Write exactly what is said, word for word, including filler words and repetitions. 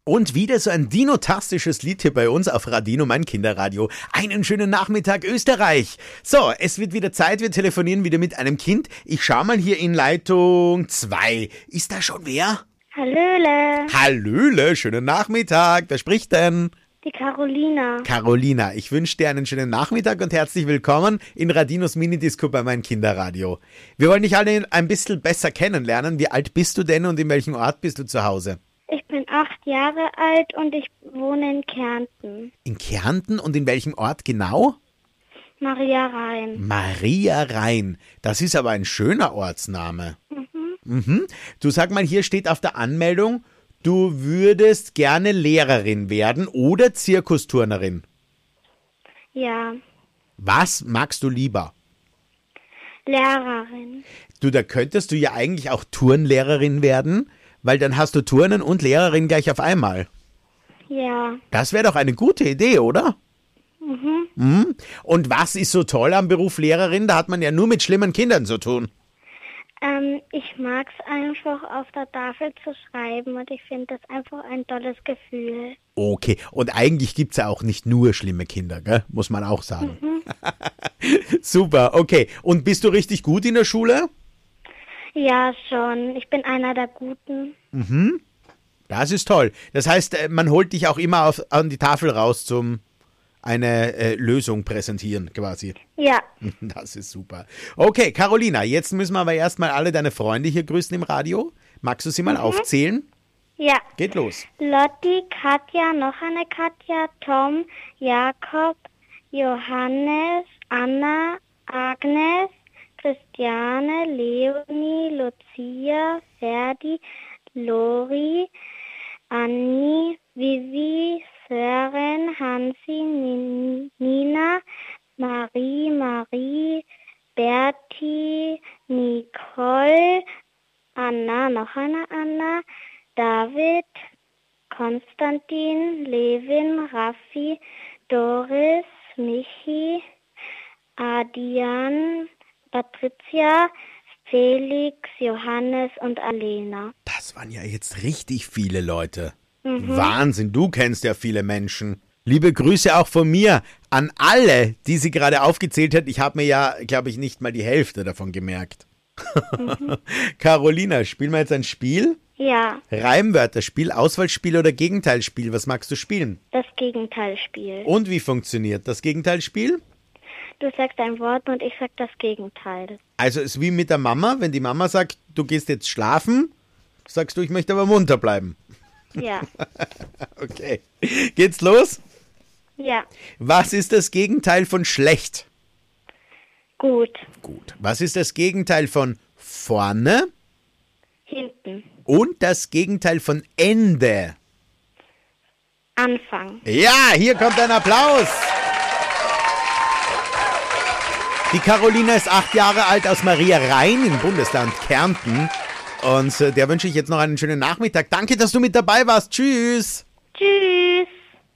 Und wieder so ein dinotastisches Lied hier bei uns auf Radino, mein Kinderradio. Einen schönen Nachmittag, Österreich. So, es wird wieder Zeit, wir telefonieren wieder mit einem Kind. Ich schau mal hier in Leitung zwei. Ist da schon wer? Hallöle. Hallöle, schönen Nachmittag. Wer spricht denn? Die Carolina. Carolina, ich wünsche dir einen schönen Nachmittag und herzlich willkommen in Radinos Minidisco bei mein Kinderradio. Wir wollen dich alle ein bisschen besser kennenlernen. Wie alt bist du denn und in welchem Ort bist du zu Hause? Ich bin acht Jahre alt und ich wohne in Kärnten. In Kärnten und in welchem Ort genau? Maria Rhein. Maria Rhein. Das ist aber ein schöner Ortsname. Mhm. Mhm. Du, sag mal, hier steht auf der Anmeldung, du würdest gerne Lehrerin werden oder Zirkusturnerin. Ja. Was magst du lieber? Lehrerin. Du, da könntest du ja eigentlich auch Turnlehrerin werden, weil dann hast du Turnen und Lehrerin gleich auf einmal. Ja. Das wäre doch eine gute Idee, oder? Mhm. Mhm. Und was ist so toll am Beruf Lehrerin? Da hat man ja nur mit schlimmen Kindern zu tun. Ähm, ich mag es einfach auf der Tafel zu schreiben und ich finde das einfach ein tolles Gefühl. Okay, und eigentlich gibt es ja auch nicht nur schlimme Kinder, gell? Muss man auch sagen. Mhm. Super, okay. Und bist du richtig gut in der Schule? Ja, schon. Ich bin einer der Guten. Mhm. Das ist toll. Das heißt, man holt dich auch immer auf, an die Tafel raus zum eine äh, Lösung präsentieren, quasi. Ja. Das ist super. Okay, Carolina, jetzt müssen wir aber erstmal alle deine Freunde hier grüßen im Radio. Magst du sie mal Mhm. aufzählen? Ja. Geht los. Lotti, Katja, noch eine Katja, Tom, Jakob, Johannes, Anna, Agnes, Christiane, Leonie, Lucia, Ferdi, Lori, Anni, Vivi, Sören, Hansi, Nina, Marie, Marie, Berti, Nicole, Anna, noch eine Anna, David, Konstantin, Levin, Raffi, Doris, Michi, Adrian, Patricia, Felix, Johannes und Alena. Das waren ja jetzt richtig viele Leute. Mhm. Wahnsinn, du kennst ja viele Menschen. Liebe Grüße auch von mir an alle, die sie gerade aufgezählt hat. Ich habe mir ja, glaube ich, nicht mal die Hälfte davon gemerkt. Mhm. Carolina, spielen wir jetzt ein Spiel? Ja. Reimwörterspiel, Auswahlspiel oder Gegenteilspiel? Was magst du spielen? Das Gegenteilspiel. Und wie funktioniert das Gegenteilspiel? Du sagst ein Wort und ich sag das Gegenteil. Also es ist wie mit der Mama, wenn die Mama sagt, du gehst jetzt schlafen, sagst du, ich möchte aber munter bleiben. Ja. Okay. Geht's los? Ja. Was ist das Gegenteil von schlecht? Gut. Gut. Was ist das Gegenteil von vorne? Hinten. Und das Gegenteil von Ende? Anfang. Ja, hier kommt ein Applaus. Die Carolina ist acht Jahre alt aus Maria Rhein im Bundesland Kärnten. Und äh, der wünsche ich jetzt noch einen schönen Nachmittag. Danke, dass du mit dabei warst. Tschüss. Tschüss.